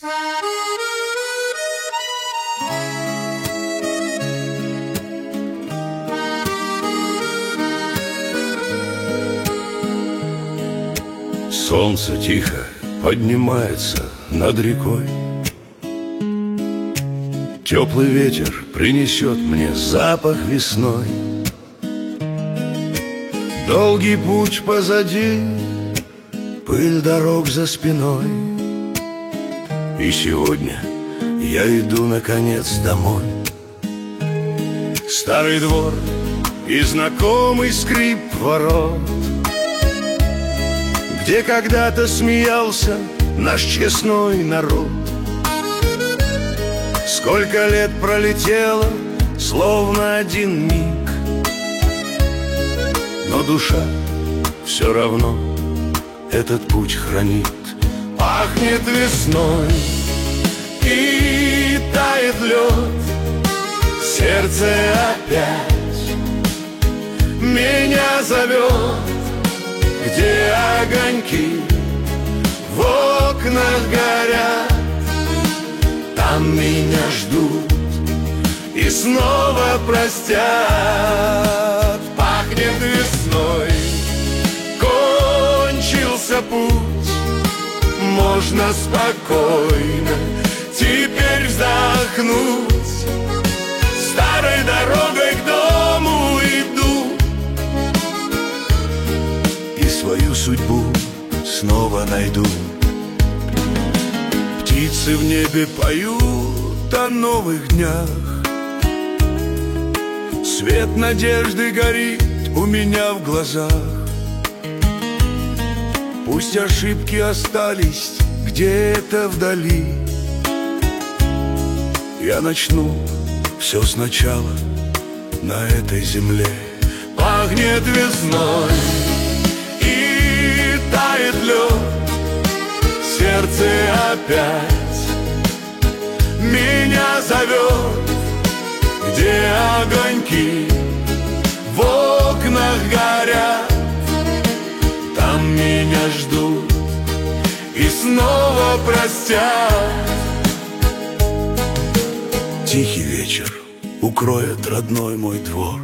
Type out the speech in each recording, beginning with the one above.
Солнце тихо поднимается над рекой. Теплый ветер принесет мне запах весной. Долгий путь позади, пыль дорог за спиной. И сегодня я иду наконец домой. Старый двор и знакомый скрип ворот, где когда-то смеялся наш честной народ. Сколько лет пролетело, словно один миг, но душа все равно этот путь хранит. Пахнет весной и тает лед, сердце опять меня зовет. Где огоньки в окнах горят, там меня ждут и снова простят. Пахнет весной, кончился путь, можно спокойно теперь вздохнуть. Старой дорогой к дому иду, свою судьбу снова найду. Птицы в небе поют о новых днях, свет надежды горит у меня в глазах. Пусть ошибки остались где-то вдали, я начну все сначала на этой земле. Пахнет весной и тает лед, сердце опять меня зовет. Где огоньки в окнах горят, там меня ждут и снова простят. Тихий вечер укроет родной мой двор,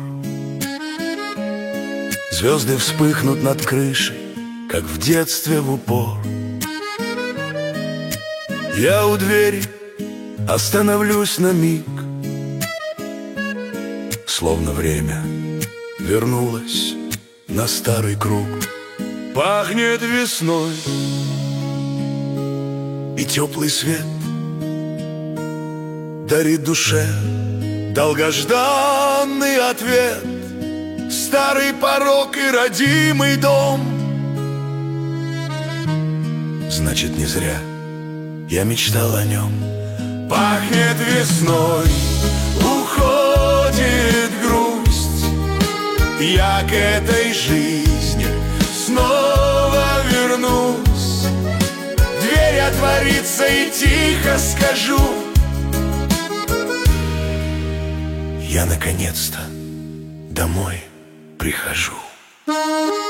звезды вспыхнут над крышей, как в детстве в упор. Я у двери остановлюсь на миг, словно время вернулось на старый круг. Пахнет весной и теплый свет дарит душе долгожданный ответ. Старый порог и родимый дом, значит, не зря я мечтал о нем. Пахнет весной, уходит грусть, я к этой жизни снова вернусь. Дверь отворится и тихо скажу: я наконец-то домой прихожу.